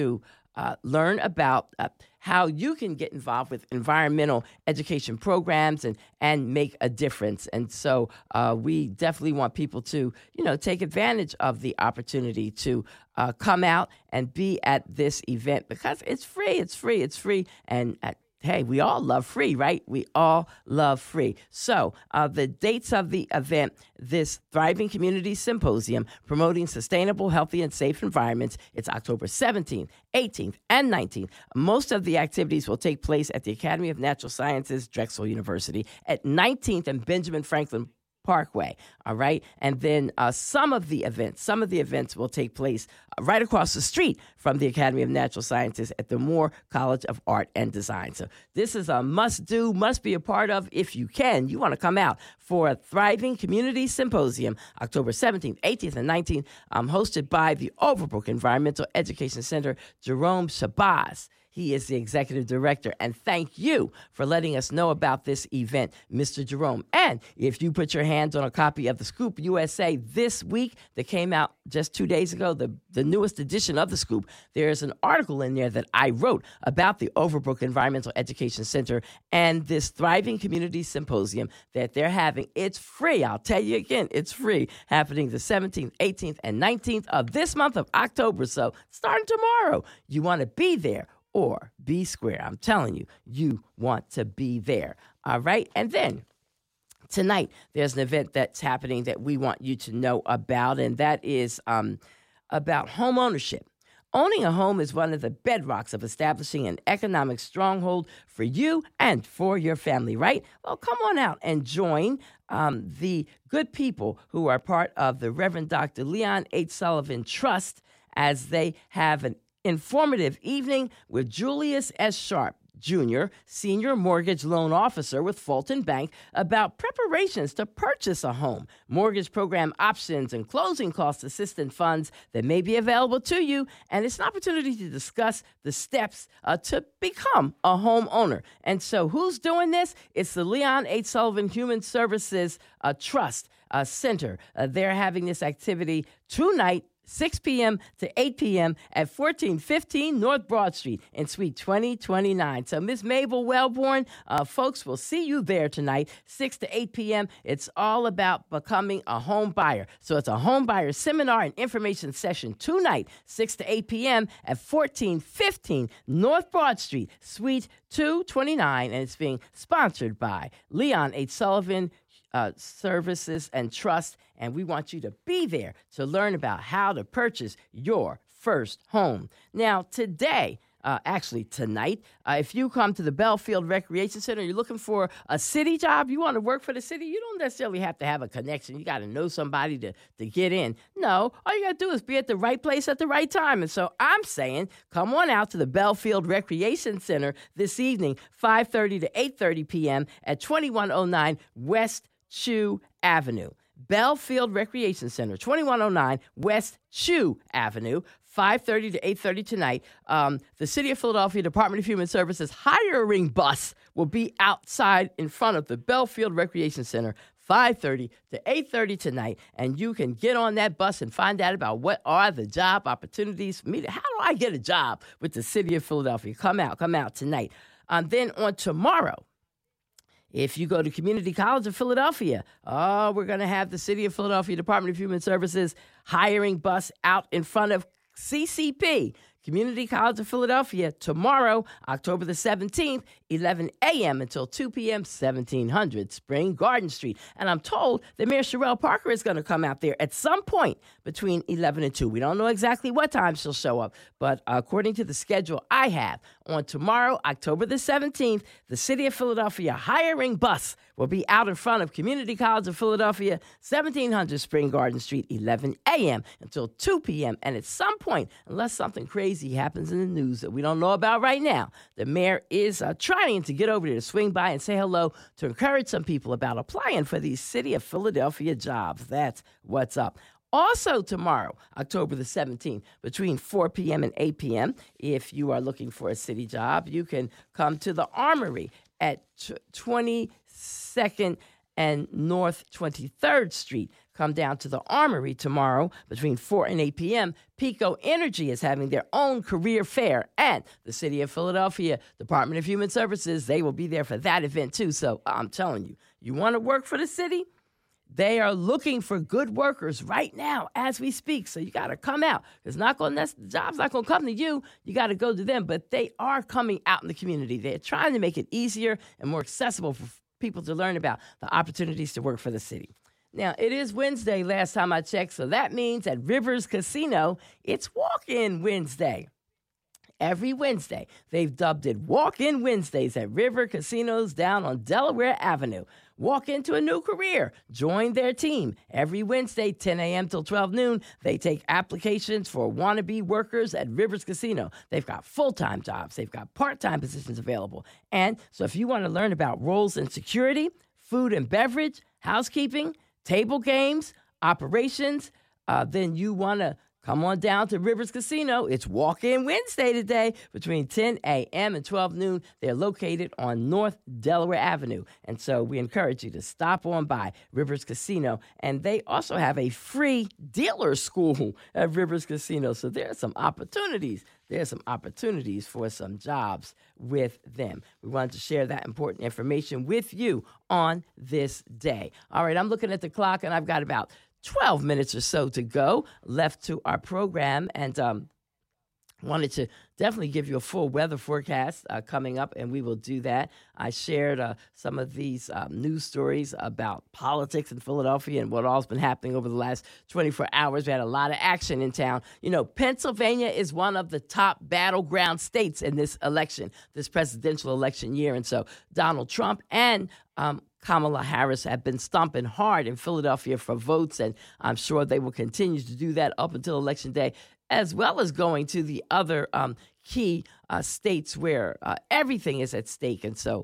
uh, learn about uh, how you can get involved with environmental education programs and, and make a difference. And so uh, we definitely want people to, you know, take advantage of the opportunity to uh, come out and be at this event because it's free, it's free, it's free. And uh, hey, we all love free, right? We all love free. So uh, the dates of the event, this Thriving Community Symposium, promoting sustainable, healthy, and safe environments, it's October seventeenth, eighteenth, and nineteenth. Most of the activities will take place at the Academy of Natural Sciences, Drexel University, at nineteenth and Benjamin Franklin Parkway, all right? And then uh, some of the events, some of the events will take place uh, right across the street from the Academy of Natural Sciences at the Moore College of Art and Design. So this is a must-do, must be a part of if you can. You want to come out for a Thriving Community Symposium, October seventeenth, eighteenth, and nineteenth, um, hosted by the Overbrook Environmental Education Center, Jerome Shabazz. He is the executive director. And thank you for letting us know about this event, Mister Jerome. And if you put your hands on a copy of the Scoop U S A this week that came out just two days ago, the, the newest edition of the Scoop, there's an article in there that I wrote about the Overbrook Environmental Education Center and this Thriving Community Symposium that they're having. It's free. I'll tell you again, it's free, happening the seventeenth, eighteenth, and nineteenth of this month of October. So starting tomorrow, you want to be there or be square. I'm telling you, you want to be there. All right. And then tonight, there's an event that's happening that we want you to know about, and that is um, about home ownership. Owning a home is one of the bedrocks of establishing an economic stronghold for you and for your family, right? Well, come on out and join um, the good people who are part of the Reverend Doctor Leon H. Sullivan Trust as they have an informative evening with Julius S. Sharp, Junior, Senior Mortgage Loan Officer with Fulton Bank, about preparations to purchase a home, mortgage program options, and closing cost assistance funds that may be available to you. And it's an opportunity to discuss the steps uh, to become a homeowner. And so who's doing this? It's the Leon H. Sullivan Human Services uh, Trust uh, Center. Uh, they're having this activity tonight, six p.m. to eight p.m. at fourteen fifteen North Broad Street in Suite twenty twenty-nine. So Miss Mabel Wellborn, uh, folks, will see you there tonight, six to eight p.m. It's all about becoming a home buyer. So it's a home buyer seminar and information session tonight, six to eight p.m. at fourteen fifteen North Broad Street, Suite two twenty-nine, and it's being sponsored by Leon H. Sullivan Uh, services and trust, and we want you to be there to learn about how to purchase your first home. Now, today, uh, actually tonight, uh, if you come to the Belfield Recreation Center, you're looking for a city job, you want to work for the city, you don't necessarily have to have a connection. You got to know somebody to, to get in. No, all you got to do is be at the right place at the right time. And so I'm saying, come on out to the Belfield Recreation Center this evening, five thirty to eight thirty p.m. at twenty-one oh nine West Chew Avenue. Belfield Recreation Center, twenty-one oh nine West Chew Avenue, five thirty to eight thirty tonight. Um, the City of Philadelphia Department of Human Services hiring bus will be outside in front of the Belfield Recreation Center, five thirty to eight thirty tonight, and you can get on that bus and find out about what are the job opportunities for me. How do I get a job with the City of Philadelphia? Come out, come out tonight. Um, then on tomorrow, if you go to Community College of Philadelphia, oh, we're going to have the City of Philadelphia Department of Human Services hiring bus out in front of C C P, Community College of Philadelphia, tomorrow, October the seventeenth, eleven a.m. until two p.m., seventeen hundred Spring Garden Street. And I'm told that Mayor Sherelle Parker is going to come out there at some point between eleven and two. We don't know exactly what time she'll show up, but according to the schedule I have, on tomorrow, October the seventeenth, the City of Philadelphia hiring bus will be out in front of Community College of Philadelphia, seventeen hundred Spring Garden Street, eleven a.m. until two p.m. And at some point, unless something crazy happens in the news that we don't know about right now, the mayor is uh, trying to get over there to swing by and say hello to encourage some people about applying for these City of Philadelphia jobs. That's what's up. Also tomorrow, October the seventeenth, between four p.m. and eight p.m., if you are looking for a city job, you can come to the Armory at twenty-second and North twenty-third Street, come down to the Armory tomorrow between four and eight p.m. Pico Energy is having their own career fair, and the City of Philadelphia Department of Human Services, they will be there for that event too. So I'm telling you, you want to work for the city? They are looking for good workers right now as we speak. So you got to come out. It's not going to, the job's not going to come to you. You got to go to them. But they are coming out in the community. They're trying to make it easier and more accessible for people to learn about the opportunities to work for the city. Now, it is Wednesday, last time I checked. So that means at Rivers Casino, it's Walk-In Wednesday. Every Wednesday, they've dubbed it Walk-In Wednesdays at River Casinos down on Delaware Avenue. Walk into a new career. Join their team. Every Wednesday, ten a.m. till twelve noon, they take applications for wannabe workers at Rivers Casino. They've got full-time jobs. They've got part-time positions available. And so if you want to learn about roles in security, food and beverage, housekeeping, table games, operations, uh, then you want to come on down to Rivers Casino. It's Walk-In Wednesday today between ten a.m. and twelve noon. They're located on North Delaware Avenue. And so we encourage you to stop on by Rivers Casino. And they also have a free dealer school at Rivers Casino. So there are some opportunities. There's some opportunities for some jobs with them. We wanted to share that important information with you on this day. All right, I'm looking at the clock, and I've got about twelve minutes or so to go left to our program, and um, wanted to definitely give you a full weather forecast uh, coming up, and we will do that. I shared uh, some of these um, news stories about politics in Philadelphia and what all's been happening over the last twenty-four hours. We had a lot of action in town. You know, Pennsylvania is one of the top battleground states in this election, this presidential election year, and so Donald Trump and um, Kamala Harris have been stomping hard in Philadelphia for votes, and I'm sure they will continue to do that up until Election Day, as well as going to the other um, key uh, states where uh, everything is at stake. And so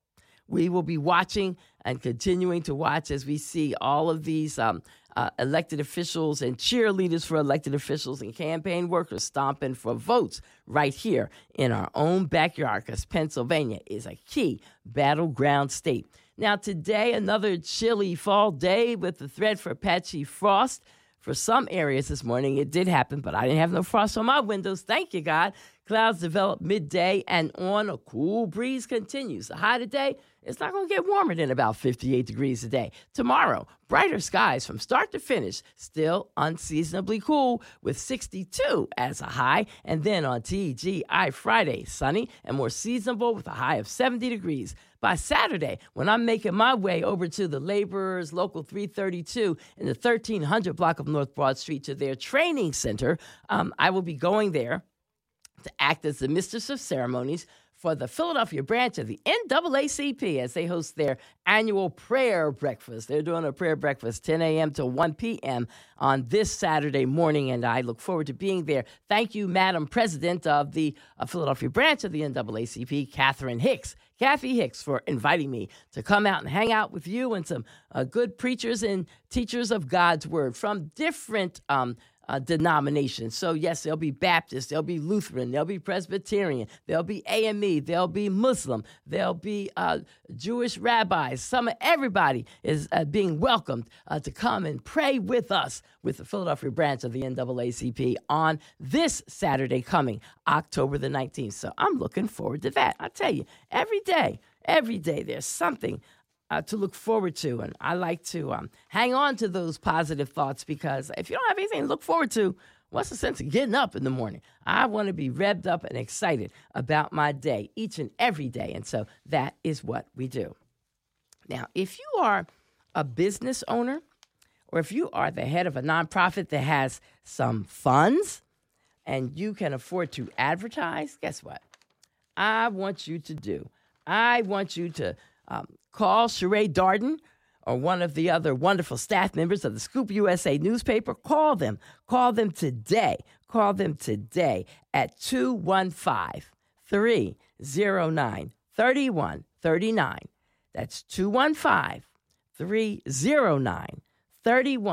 we will be watching and continuing to watch as we see all of these um, uh, elected officials and cheerleaders for elected officials and campaign workers stomping for votes right here in our own backyard, because Pennsylvania is a key battleground state. Now, today, another chilly fall day with the threat for patchy frost. For some areas this morning, it did happen, but I didn't have no frost on my windows. Thank you, God. Clouds develop midday and on. A cool breeze continues. The high today, it's not going to get warmer than about fifty-eight degrees today. Tomorrow, brighter skies from start to finish. Still unseasonably cool with sixty-two as a high. And then on T G I Friday, sunny and more seasonable with a high of seventy degrees. By Saturday, when I'm making my way over to the Laborers Local three thirty-two in the thirteen hundred block of North Broad Street to their training center, um, I will be going there to act as the mistress of ceremonies for the Philadelphia branch of the N double A C P as they host their annual prayer breakfast. They're doing a prayer breakfast ten a.m. to one p.m. on this Saturday morning, and I look forward to being there. Thank you, Madam President of the uh, Philadelphia branch of the N double A C P, Catherine Hicks, Kathy Hicks, for inviting me to come out and hang out with you and some uh, good preachers and teachers of God's Word from different um Uh, denominations. So, yes, there'll be Baptist, there'll be Lutheran, there'll be Presbyterian, there'll be A M E, there'll be Muslim, there'll be uh, Jewish rabbis. Some of everybody is uh, being welcomed uh, to come and pray with us with the Philadelphia branch of the N double A C P on this Saturday coming, October the nineteenth. So I'm looking forward to that. I tell you, every day, every day there's something Uh, to look forward to. And I like to um, hang on to those positive thoughts, because if you don't have anything to look forward to, what's the sense of getting up in the morning? I want to be revved up and excited about my day each and every day. And so that is what we do. Now, if you are a business owner, or if you are the head of a nonprofit that has some funds and you can afford to advertise, guess what? I want you to do. I want you to um, call Sheree Darden or one of the other wonderful staff members of the Scoop U S A newspaper. Call them. Call them today. Call them today at two one five, three oh nine, three one three nine. That's two one five, three oh nine, three one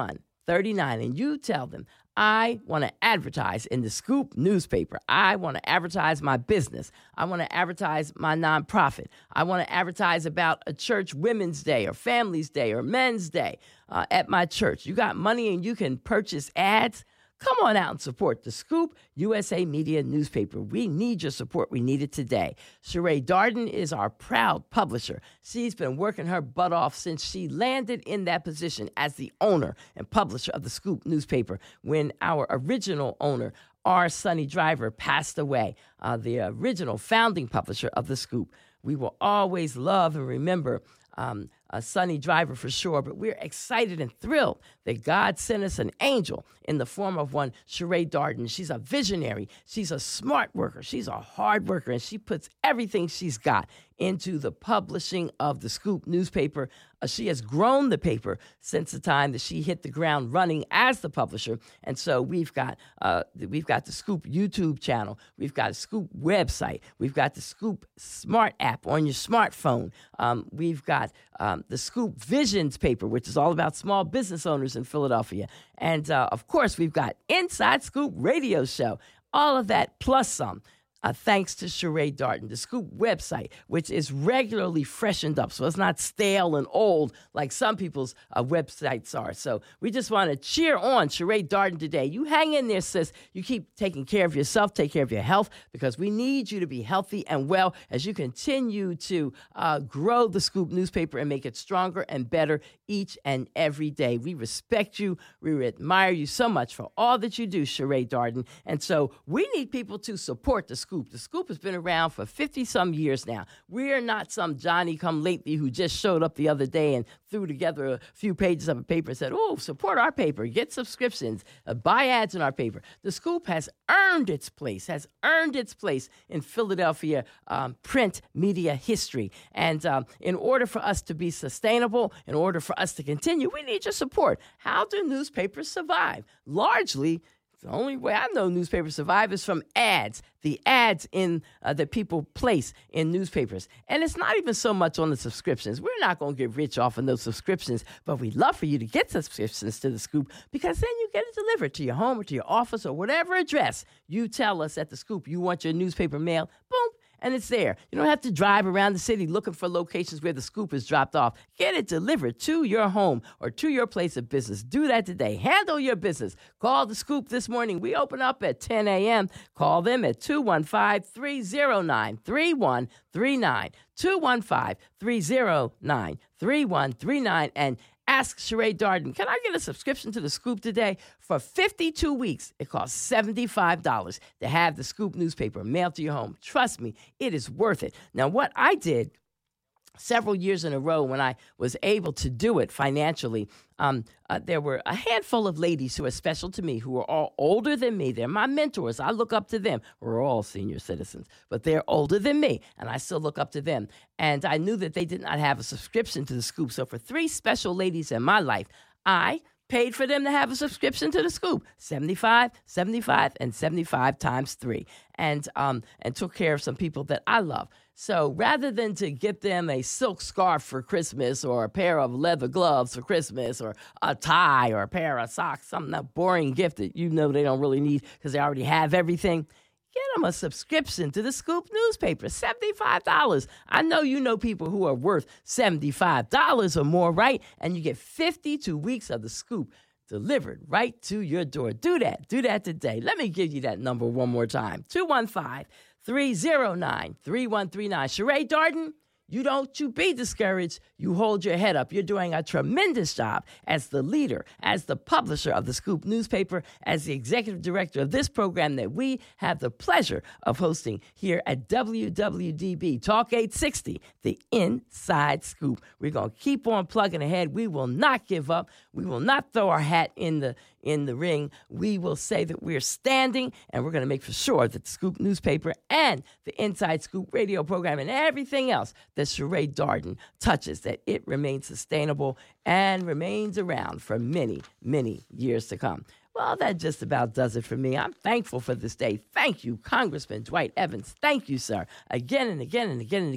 thirty-nine, and you tell them, I want to advertise in the Scoop newspaper. I want to advertise my business. I want to advertise my nonprofit. I want to advertise about a church Women's Day or Families Day or Men's Day uh, at my church. You got money and you can purchase ads? Come on out and support the Scoop U S A Media newspaper. We need your support. We need it today. Sheree Darden is our proud publisher. She's been working her butt off since she landed in that position as the owner and publisher of the Scoop newspaper when our original owner, R. Sonny Driver, passed away, uh, the original founding publisher of the Scoop. We will always love and remember Um, a Sonny Driver for sure, but we're excited and thrilled that God sent us an angel in the form of one Sheree Darden. She's a visionary. She's a smart worker. She's a hard worker, and she puts everything she's got into the publishing of the Scoop newspaper. Uh, she has grown the paper since the time that she hit the ground running as the publisher, and so we've got uh, we've got the Scoop YouTube channel, we've got a Scoop website, we've got the Scoop Smart app on your smartphone, um, we've got um, the Scoop Visions paper, which is all about small business owners in Philadelphia, and uh, of course we've got Inside Scoop Radio Show. All of that plus some. Uh, thanks to Sheree Darden, the Scoop website, which is regularly freshened up, so it's not stale and old like some people's uh, websites are. So we just want to cheer on Sheree Darden today. You hang in there, sis. You keep taking care of yourself, take care of your health, because we need you to be healthy and well as you continue to uh, grow the Scoop newspaper and make it stronger and better each and every day. We respect you. We admire you so much for all that you do, Sheree Darden. And so we need people to support the Scoop. The Scoop has been around for fifty-some years now. We're not some Johnny-come-lately who just showed up the other day and threw together a few pages of a paper and said, oh, support our paper, get subscriptions, uh, buy ads in our paper. The Scoop has earned its place, has earned its place in Philadelphia um, print media history. And um, in order for us to be sustainable, in order for us to continue, we need your support. How do newspapers survive? Largely, the only way I know newspapers survive is from ads, the ads in uh, that people place in newspapers. And it's not even so much on the subscriptions. We're not going to get rich off of those subscriptions, but we'd love for you to get subscriptions to the Scoop, because then you get it delivered to your home or to your office or whatever address you tell us at the Scoop you want your newspaper mailed. Boom. And it's there. You don't have to drive around the city looking for locations where the Scoop is dropped off. Get it delivered to your home or to your place of business. Do that today. Handle your business. Call the Scoop this morning. We open up at ten a.m. Call them at two one five, three oh nine, three one three nine, two one five, three oh nine, three one three nine, and ask Sheree Darden, can I get a subscription to the Scoop today? For fifty-two weeks, it costs seventy-five dollars to have the Scoop newspaper mailed to your home. Trust me, it is worth it. Now, what I did several years in a row when I was able to do it financially, um, uh, there were a handful of ladies who are special to me, who are all older than me. They're my mentors. I look up to them. We're all senior citizens, but they're older than me, and I still look up to them. And I knew that they did not have a subscription to the Scoop. So for three special ladies in my life, I paid for them to have a subscription to the Scoop, seventy-five, seventy-five, and seventy-five times three, and um, and took care of some people that I love. So rather than to get them a silk scarf for Christmas or a pair of leather gloves for Christmas or a tie or a pair of socks, some that boring gift that you know they don't really need because they already have everything, get them a subscription to the Scoop newspaper, seventy-five dollars. I know you know people who are worth seventy-five dollars or more, right? And you get fifty-two weeks of the Scoop delivered right to your door. Do that. Do that today. Let me give you that number one more time. two one five, three oh nine, three one three nine. Sheree Darden, you don't you be discouraged. You hold your head up. You're doing a tremendous job as the leader, as the publisher of the Scoop newspaper, as the executive director of this program that we have the pleasure of hosting here at W W D B Talk eight sixty, the Inside Scoop. We're going to keep on plugging ahead. We will not give up. We will not throw our hat in the in the ring. We will say that we're standing, and we're going to make for sure that the Scoop newspaper and the Inside Scoop radio program and everything else that Sheree Darden touches, that it remains sustainable and remains around for many, many years to come. Well, that just about does it for me. I'm thankful for this day. Thank you, Congressman Dwight Evans. Thank you, sir. Again and again and again and again.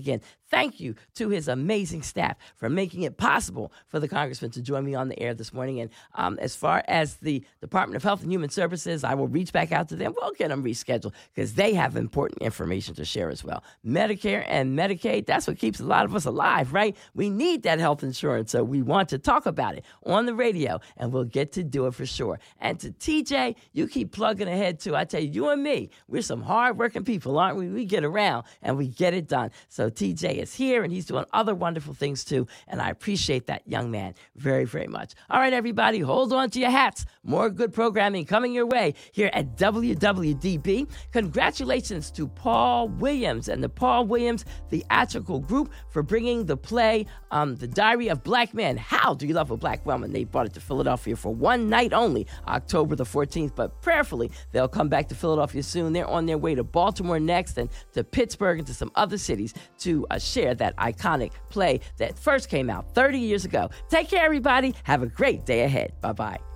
Thank you to his amazing staff for making it possible for the congressman to join me on the air this morning. And um, as far as the Department of Health and Human Services, I will reach back out to them. We'll get them rescheduled because they have important information to share as well. Medicare and Medicaid, that's what keeps a lot of us alive, right? We need that health insurance, so we want to talk about it on the radio, and we'll get to do it for sure. And to T J, you keep plugging ahead, too. I tell you, you and me, we're some hard-working people, aren't we? We get around, and we get it done. So T J is here, and he's doing other wonderful things, too, and I appreciate that young man very, very much. All right, everybody, hold on to your hats. More good programming coming your way here at W W D B. Congratulations to Paul Williams and the Paul Williams Theatrical Group for bringing the play, um, The Diary of Black Men. How Do You Love a Black Woman? They brought it to Philadelphia for one night only, October the fourteenth, but prayerfully, they'll come back to Philadelphia soon. They're on their way to Baltimore next and to Pittsburgh and to some other cities to uh, share that iconic play that first came out thirty years ago. Take care, everybody. Have a great day ahead. Bye-bye.